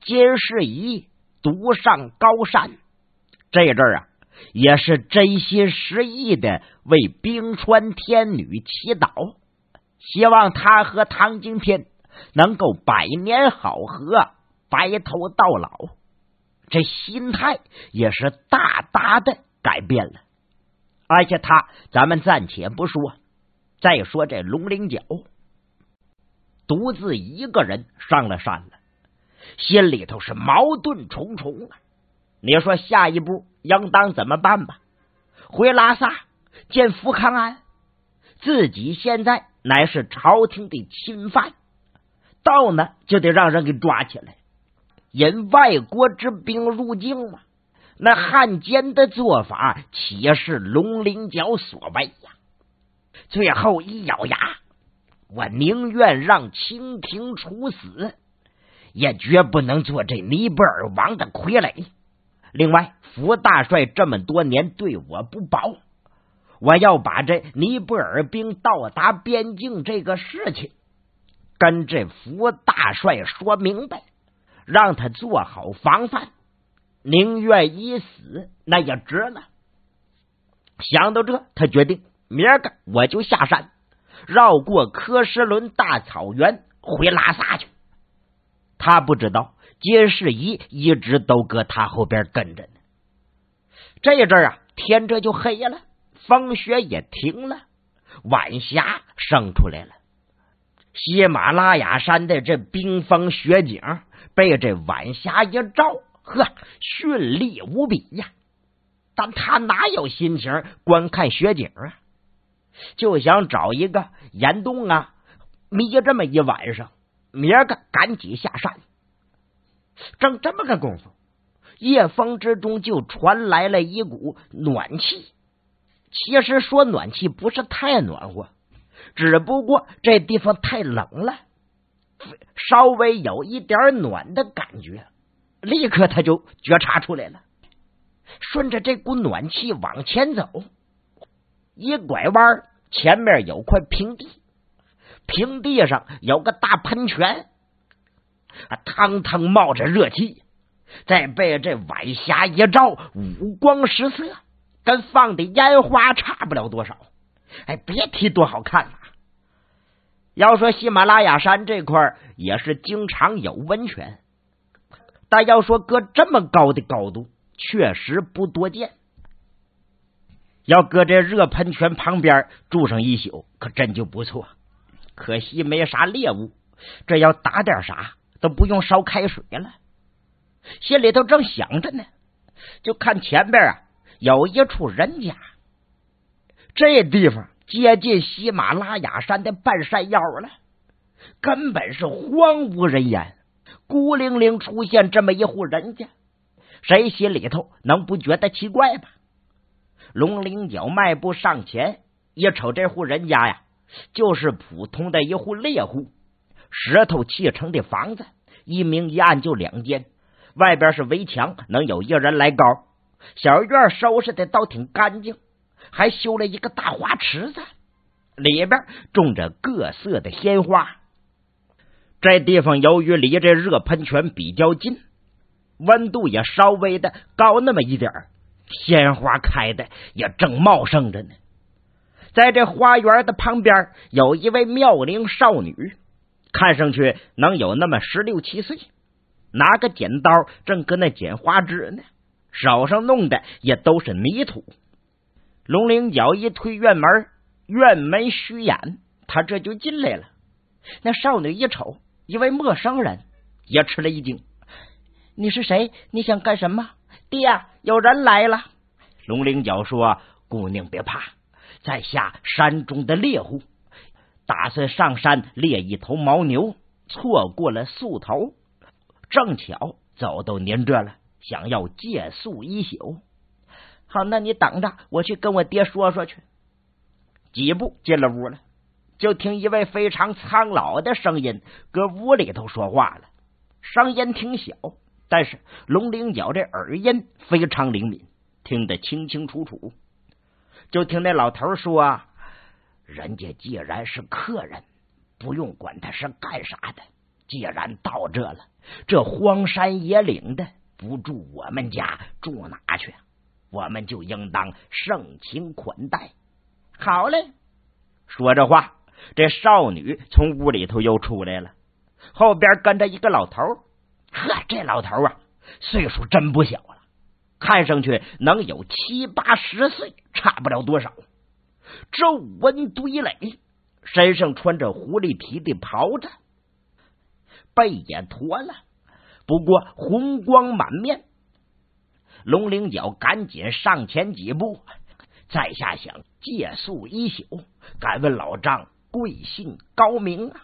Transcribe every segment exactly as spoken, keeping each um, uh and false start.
金世仪独上高山，这阵儿啊，也是真心实意的为冰川天女祈祷，希望他和唐景天能够百年好合，白头到老。这心态也是大大的改变了。而且他，咱们暂且不说，再说这龙灵角独自一个人上了山了，心里头是矛盾重重啊。你说下一步应当怎么办吧？回拉萨见福康安，自己现在乃是朝廷的钦犯，到呢就得让人给抓起来，引外国之兵入境嘛。那汉奸的做法岂是龙灵角所为呀？最后一咬牙，我宁愿让清廷处死，也绝不能做这尼泊尔王的傀儡。另外，福大帅这么多年对我不薄，我要把这尼泊尔兵到达边境这个事情跟这福大帅说明白，让他做好防范，宁愿一死那也值了。想到这，他决定明儿个我就下山，绕过科什伦大草原回拉萨去。他不知道金世仪一直都搁他后边跟着呢。这一阵啊，天这就黑了，风雪也停了，晚霞升出来了。喜马拉雅山的这冰封雪景被这晚霞一照，呵，绚丽无比呀！但他哪有心情观看雪景啊？就想找一个岩洞啊，眯这么一晚上，明儿个赶紧下山。正这么个功夫，夜风之中就传来了一股暖气。其实说暖气不是太暖和，只不过这地方太冷了，稍微有一点暖的感觉，立刻他就觉察出来了。顺着这股暖气往前走，一拐弯，前面有块平地，平地上有个大喷泉，腾腾冒着热气，再被这晚霞一照，五光十色，跟放的烟花差不了多少。哎，别提多好看了。要说喜马拉雅山这块也是经常有温泉，但要说搁这么高的高度，确实不多见。要搁这热喷泉旁边住上一宿，可真就不错。可惜没啥猎物，这要打点啥都不用烧开水了。心里头正想着呢，就看前边啊有一处人家，这地方接近喜马拉雅山的半山腰了，根本是荒无人烟，孤零零出现这么一户人家，谁心里头能不觉得奇怪吧？龙灵角迈步上前，一瞅这户人家呀，就是普通的一户猎户，石头砌成的房子，一明一暗就两间，外边是围墙，能有一人来高，小院收拾的倒挺干净，还修了一个大花池子，里边种着各色的鲜花。这地方由于离这热喷泉比较近，温度也稍微的高那么一点，鲜花开的也正茂盛着呢。在这花园的旁边有一位妙龄少女，看上去能有那么十六七岁，拿个剪刀正搁那剪花枝呢，手上弄的也都是泥土。龙灵角一推院门，院门虚掩，他这就进来了。那少女一瞅，一位陌生人，也吃了一惊。你是谁？你想干什么？爹，有人来了。龙灵角说，姑娘别怕，在下山中的猎户，打算上山猎一头牦牛，错过了宿头，正巧走到您这了，想要借宿一宿。好，那你等着，我去跟我爹说说去。几步进了屋了，就听一位非常苍老的声音搁屋里头说话了，声音挺小，但是龙灵角这耳音非常灵敏，听得清清楚楚。就听那老头说，人家既然是客人，不用管他是干啥的， 既然到这了，这荒山野岭的，不住我们家住哪去？我们就应当盛情款待。好嘞！说着话，这少女从屋里头又出来了，后边跟着一个老头。呵，这老头啊，岁数真不小了，看上去能有七八十岁，差不了多少。皱纹堆垒，身上穿着狐狸皮的袍子，背也驼了，不过红光满面。龙灵角赶紧上前几步，在下想借宿一宿，敢问老丈贵姓高名啊？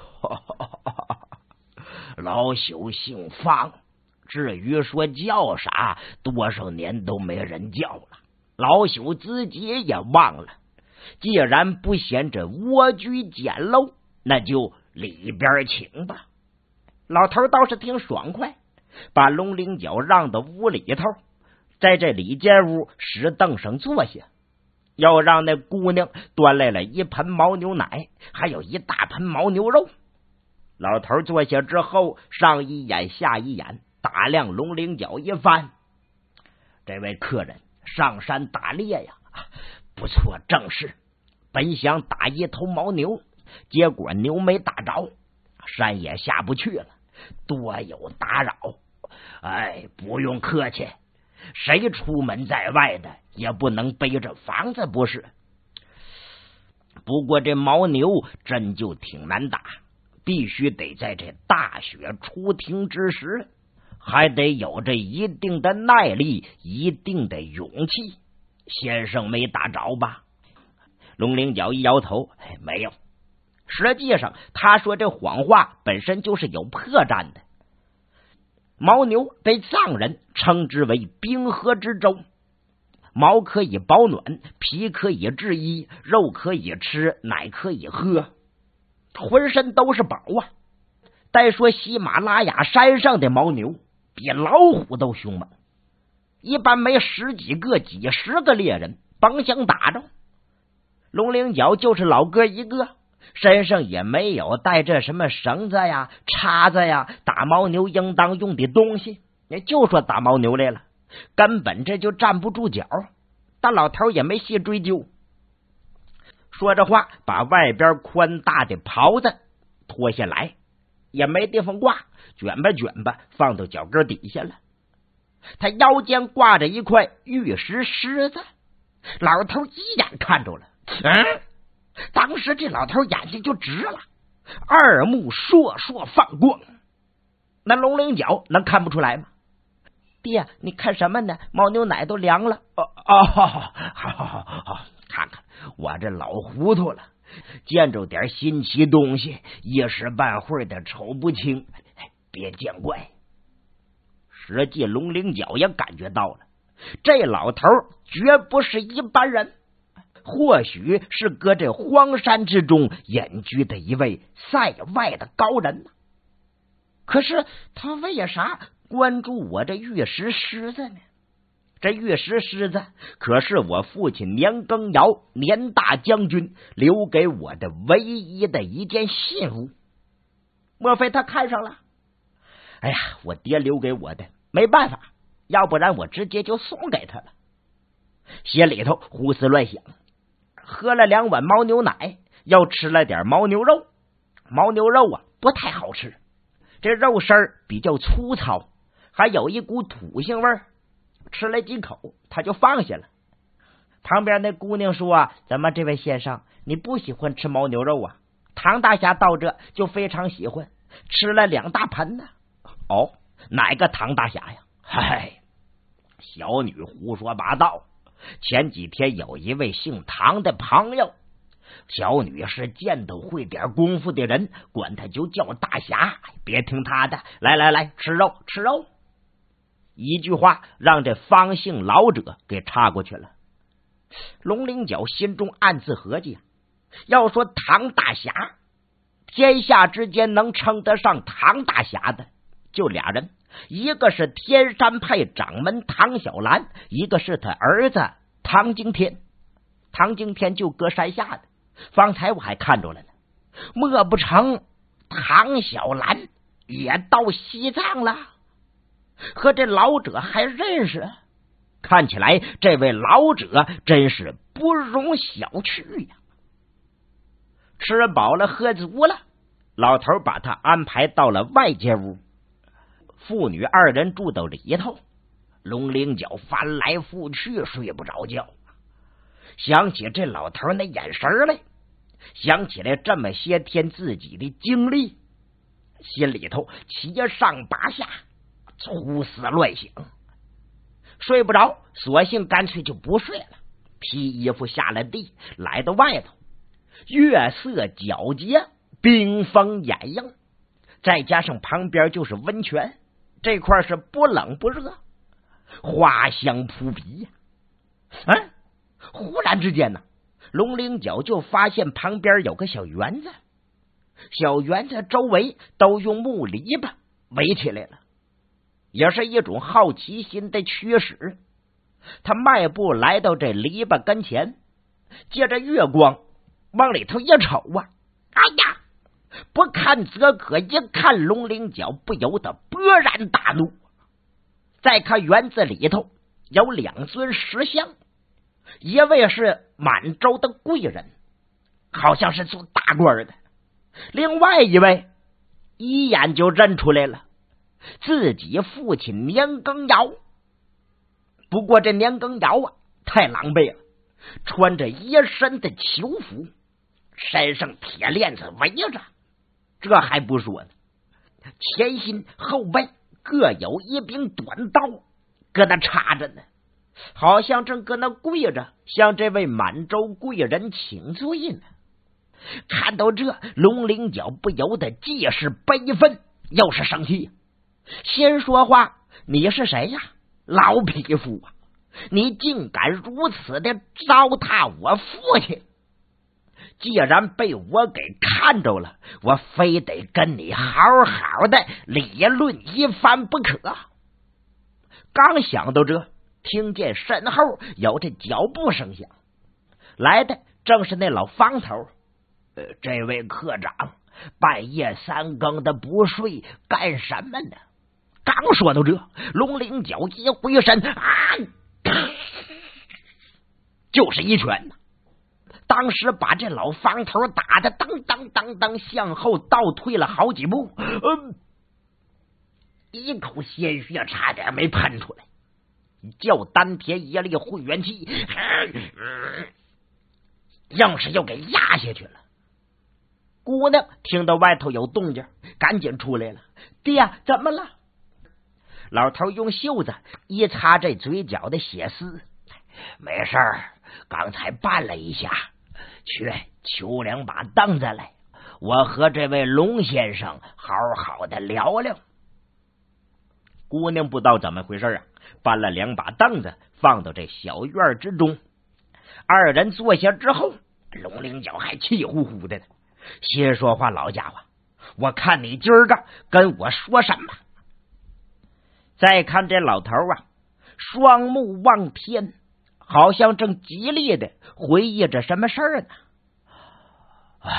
老朽姓方，至于说叫啥，多少年都没人叫了，老朽自己也忘了。既然不嫌这蜗居简陋，那就里边请吧。老头倒是挺爽快，把龙灵角让到屋里头，在这里间屋石凳上坐下，又让那姑娘端来了一盆牦牛奶，还有一大盆牦牛肉。老头坐下之后，上一眼下一眼，打量龙灵角一番。这位客人上山打猎呀，不错，正是。本想打一头牦牛，结果牛没打着，山也下不去了，多有打扰。哎，不用客气，谁出门在外的也不能背着房子，不是？不过这牦牛真就挺难打，必须得在这大雪初停之时，还得有这一定的耐力，一定的勇气。先生没打着吧？龙灵角一摇头，哎，没有。实际上他说这谎话本身就是有破绽的。牦牛被藏人称之为冰河之州，毛可以保暖，皮可以制衣，肉可以吃，奶可以喝，浑身都是宝啊。再说喜马拉雅山上的牦牛比老虎都凶猛，一般没十几个几十个猎人甭想打着。龙灵角就是老哥一个，身上也没有带着什么绳子呀叉子呀打牦牛应当用的东西，也就说打牦牛来了，根本这就站不住脚。但老头也没细追究，说着话把外边宽大的袍子脱下来，也没地方挂，卷吧卷吧放到脚跟底下了。他腰间挂着一块玉石狮子，老头一眼看着了。嗯，当时这老头眼睛就直了，二目烁烁放光。那龙灵角能看不出来吗？爹，你看什么呢？牦牛奶都凉了。哦哦，好好好好，看看我这老糊涂了，见着点新奇东西，一时半会儿的瞅不清，别见怪。实际龙灵角也感觉到了，这老头绝不是一般人，或许是搁这荒山之中隐居的一位塞外的高人。可是他为啥关注我这玉石狮子呢？这玉石狮子可是我父亲年羹尧年大将军留给我的唯一的一件信物，莫非他看上了？哎呀，我爹留给我的，没办法，要不然我直接就送给他了。心里头胡思乱想，喝了两碗牦牛奶，又吃了点牦牛肉。牦牛肉啊不太好吃，这肉身儿比较粗糙，还有一股土腥味儿。吃了几口他就放下了。旁边那姑娘说啊，怎么这位先生你不喜欢吃牦牛肉啊？唐大侠到这就非常喜欢，吃了两大盆呢。哦，哪个唐大侠呀？嗨，小女胡说八道。前几天有一位姓唐的朋友，小女是见都会点功夫的人，管他就叫大侠，别听他的，来来来，吃肉吃肉。一句话让这方姓老者给插过去了。龙灵角心中暗自合计，要说唐大侠，天下之间能称得上唐大侠的就俩人，一个是天山派掌门唐小兰，一个是他儿子唐惊天。唐惊天就搁山下的，方才我还看着了呢。莫不成唐小兰也到西藏了，和这老者还认识，看起来这位老者真是不容小觑呀。吃饱了喝足了，老头把他安排到了外间屋，父女二人住到里头。龙灵角翻来覆去睡不着觉，想起这老头那眼神来，想起来这么些天自己的经历，心里头七上八下，胡思乱想，睡不着，索性干脆就不睡了，披衣服下了地，来到外头。月色皎洁，冰封掩映，再加上旁边就是温泉，这块是不冷不热，花香扑鼻呀。嗯，忽然之间呢，龙灵角就发现旁边有个小园子，小园子周围都用木篱笆围起来了，也是一种好奇心的驱使。他迈步来到这篱笆跟前，借着月光往里头一瞅啊，哎呀，不看则可，一看龙灵角不由得勃然大怒。再看园子里头有两尊石像，一位是满洲的贵人，好像是做大官的，另外一位一眼就认出来了，自己父亲年羹尧。不过这年羹尧啊太狼狈了，穿着一身的囚服，身上铁链子围着，这还不说呢，前心后背各有一柄短刀搁那插着呢，好像正搁那跪着向这位满洲贵人请罪呢。看到这，龙灵角不由得既是悲愤又是生气。先说话，你是谁呀？老匹夫啊，你竟敢如此的糟蹋我父亲！既然被我给看着了，我非得跟你好好的理论一番不可。刚想到这，听见身后有这脚步声响，来的正是那老方头。呃，这位科长半夜三更的不睡干什么呢？刚说到这，龙灵角一回身，啊，就是一拳呢，当时把这老方头打得当当当当向后倒退了好几步，呃，一口鲜血差点没喷出来，叫丹田一粒混元气，呃、硬是又给压下去了。姑娘听到外头有动静，赶紧出来了。爹，怎么了？老头用袖子一擦这嘴角的血丝，没事儿，刚才绊了一下，去求两把凳子来，我和这位龙先生好好的聊聊。姑娘不知道怎么回事啊，搬了两把凳子放到这小院之中。二人坐下之后，龙灵角还气呼呼的呢。先说话，老家伙，我看你今儿个跟我说什么？再看这老头啊，双目望天，好像正极力的回忆着什么事儿呢。啊，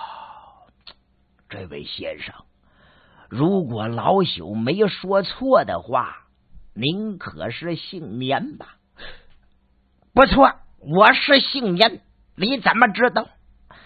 这位先生，如果老朽没说错的话，您可是姓年吧？不错，我是姓年，你怎么知道？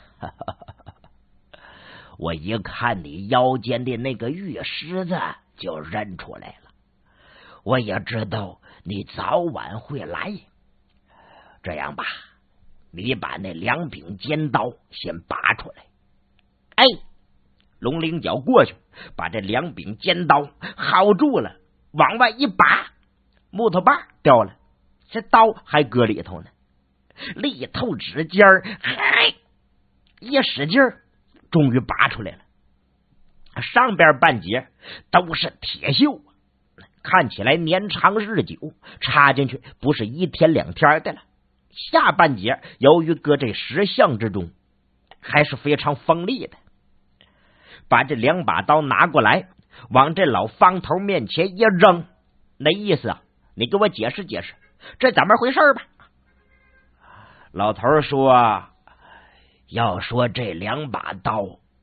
我一看你腰间的那个玉狮子就认出来了，我也知道你早晚会来。这样吧，你把那两柄尖刀先拔出来。哎，龙灵角过去把这两柄尖刀薅住了，往外一拔，木头把掉了，这刀还搁里头呢。力透指尖儿，嗨，一使劲儿，终于拔出来了。上边半截都是铁锈，看起来年长日久，插进去不是一天两天的了。下半截由于搁这石像之中，还是非常锋利的。把这两把刀拿过来，往这老方头面前一扔，那意思啊，你给我解释解释，这怎么回事吧？老头说，要说这两把刀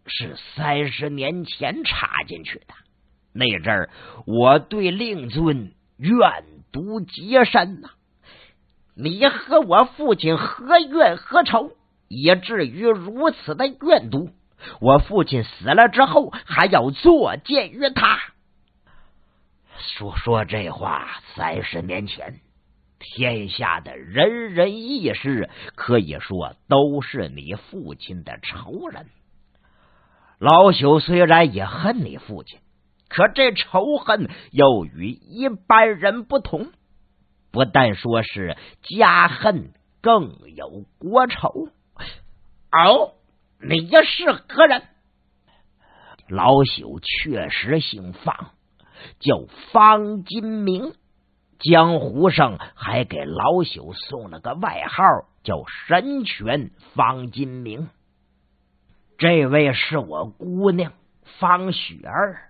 是三十年前插进去的。那阵儿我对令尊怨毒极深呐、啊，你和我父亲何怨何仇，以至于如此的怨毒？我父亲死了之后，还要作践于他。说说这话，三十年前，天下的人人义士可以说都是你父亲的仇人。老朽虽然也恨你父亲，可这仇恨又与一般人不同，不但说是家恨，更有国仇。哦，你是何人？老朽确实姓方，叫方金明，江湖上还给老朽送了个外号，叫神拳方金明。这位是我姑娘方雪儿。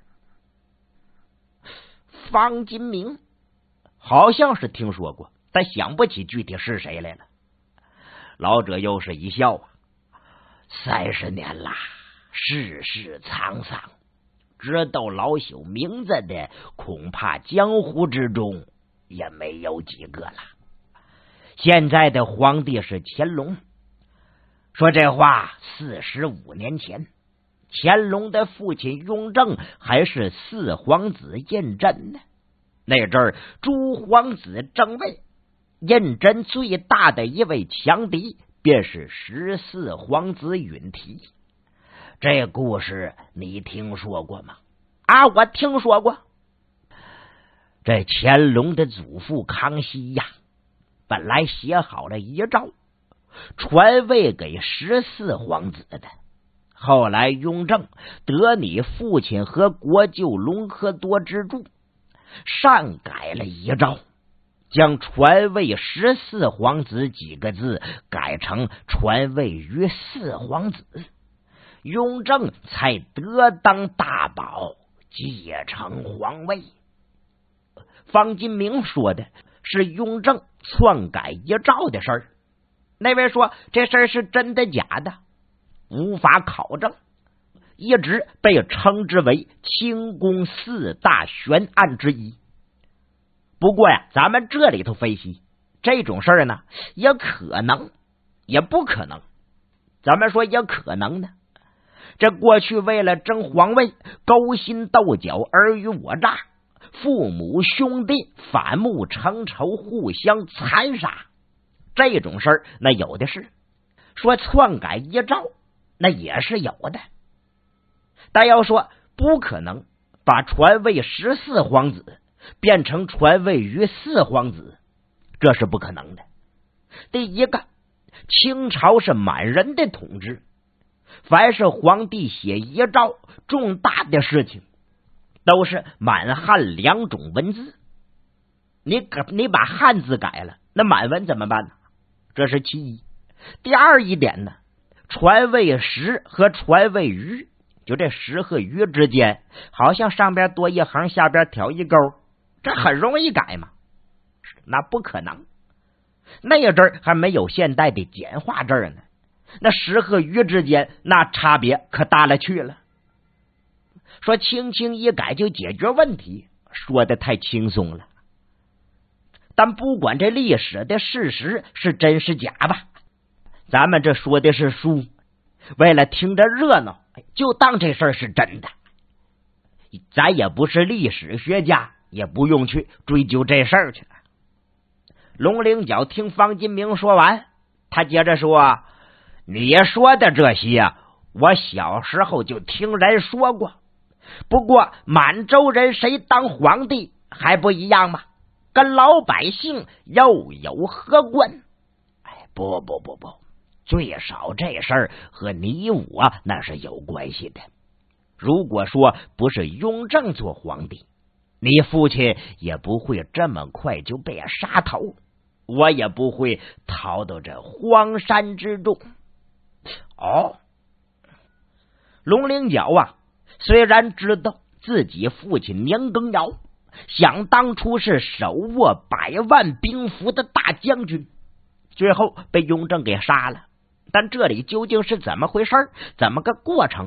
方金明好像是听说过，但想不起具体是谁来了。老者又是一笑啊，三十年啦，世事沧桑，知道老朽名字的，恐怕江湖之中也没有几个了。现在的皇帝是乾隆，说这话四十五年前，乾隆的父亲雍正还是四皇子胤禛呢。那阵儿诸皇子争位，胤禛最大的一位强敌便是十四皇子允提。这故事你听说过吗？啊，我听说过。这乾隆的祖父康熙呀，本来写好了遗诏，传位给十四皇子的。后来雍正得你父亲和国舅隆科多之助，擅改了遗诏，将传位十四皇子几个字改成传位于四皇子，雍正才得当大宝，继承皇位。方金明说的是雍正篡改遗诏的事儿，那位说这事儿是真的假的，无法考证，一直被称之为清宫四大悬案之一。不过呀，咱们这里头分析这种事儿呢，也可能也不可能。咱们说也可能呢，这过去为了争皇位，勾心斗角，尔虞我诈，父母兄弟反目成仇，互相残杀，这种事儿那有的是。说篡改遗诏那也是有的，但要说不可能把传位十四皇子变成传位于四皇子，这是不可能的。第一个，清朝是满人的统治，凡是皇帝写遗诏，重大的事情都是满汉两种文字，你你把汉字改了，那满文怎么办呢？这是其一。第二一点呢，传位时和传位于，就这时和于之间，好像上边多一行，下边挑一勾，这很容易改嘛？那不可能。那阵儿还没有现代的简化字呢，那时和于之间那差别可大了去了。说轻轻一改就解决问题，说的太轻松了。但不管这历史的事实是真是假吧，咱们这说的是书，为了听着热闹，就当这事儿是真的。咱也不是历史学家，也不用去追究这事儿去了。龙陵角听方金明说完，他接着说：“你说的这些，我小时候就听人说过。不过满洲人谁当皇帝还不一样吗？跟老百姓又有何关？哎，不不不不，最少这事儿和你我那是有关系的。如果说不是雍正做皇帝，你父亲也不会这么快就被杀头，我也不会逃到这荒山之中。”哦，龙陵角啊，虽然知道自己父亲年羹尧想当初是手握百万兵符的大将军，最后被雍正给杀了，但这里究竟是怎么回事，怎么个过程，他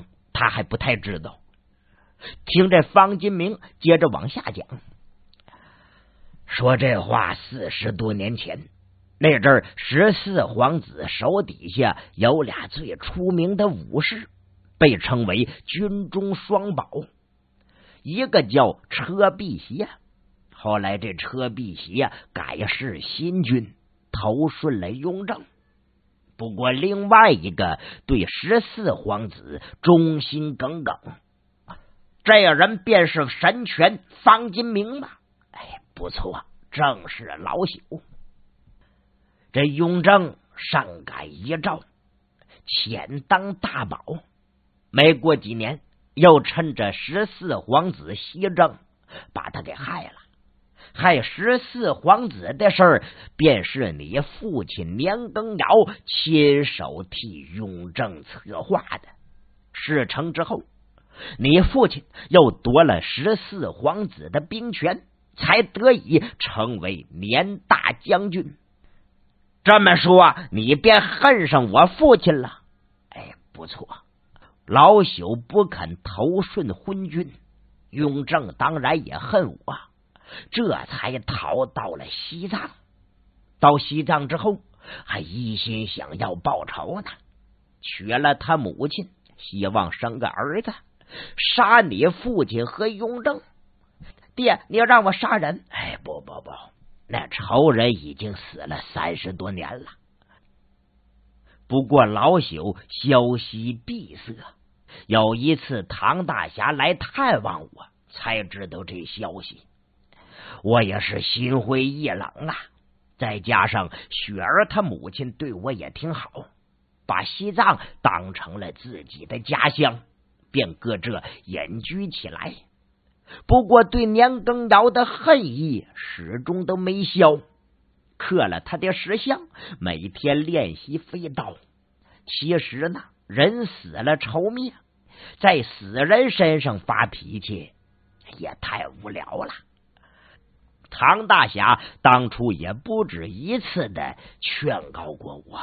他还不太知道。听这方金明接着往下讲，说这话四十多年前，那阵儿十四皇子手底下有俩最出名的武士，被称为军中双宝，一个叫车辟邪，后来这车辟邪改是新军，投顺了雍正。不过另外一个对十四皇子忠心耿耿，这人便是神权方金明嘛。哎，不错，正是老朽。这雍正上改遗诏，遣当大宝。没过几年，又趁着十四皇子西征，把他给害了。害十四皇子的事儿，便是你父亲年羹尧亲手替雍正策划的。事成之后，你父亲又夺了十四皇子的兵权，才得以成为年大将军。这么说，你便恨上我父亲了？哎，不错，老朽不肯投顺昏君，雍正当然也恨我，这才逃到了西藏。到西藏之后，还一心想要报仇呢，娶了他母亲，希望生个儿子，杀你父亲和雍正。爹，你要让我杀人？哎，不不不，那仇人已经死了三十多年了。不过老朽消息闭塞，有一次唐大侠来探望我，才知道这消息。我也是心灰意冷啊，再加上雪儿他母亲对我也挺好，把西藏当成了自己的家乡，便搁这隐居起来。不过对年羹尧的恨意始终都没消，刻了他的石像，每天练习飞刀。其实呢，人死了仇灭，在死人身上发脾气也太无聊了。唐大侠当初也不止一次的劝告过我，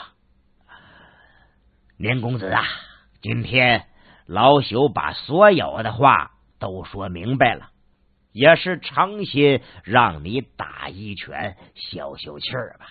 年公子啊，今天老朽把所有的话都说明白了，也是诚心让你打一拳消消气儿吧。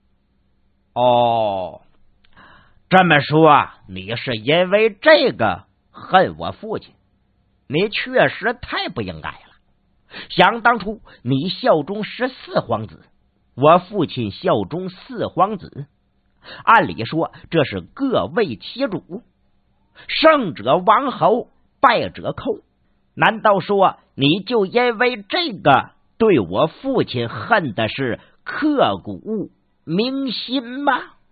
哦，这么说你是因为这个恨我父亲？你确实太不应该了。想当初你效忠十四皇子，我父亲效忠四皇子，按理说这是各为其主，胜者王侯，败者寇。难道说你就因为这个对我父亲恨的是刻骨铭心吗？